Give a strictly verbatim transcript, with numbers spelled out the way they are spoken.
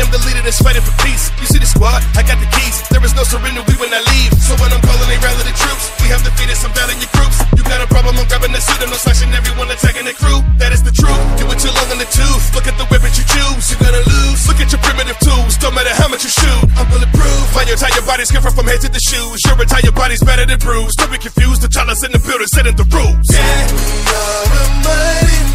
am the leader that's fighting for peace. You see the squad, I got the keys. There is no surrender, we will not leave. So when I'm calling, they rally the troops. We have defeated some down in your groups. You got a problem, I'm grabbing the suit. I'm no slashing everyone attacking the crew. That is the truth. You were too long in the tooth. Look at the weapons you choose. You're gonna lose. Look at your primitive tools. Don't matter how much you shoot. I'm bulletproof. Find your entire body's different from head to the shoes. Your entire body's better than bruised. Don't be confused. The child is in the building, setting the rules. Yeah, we are a mighty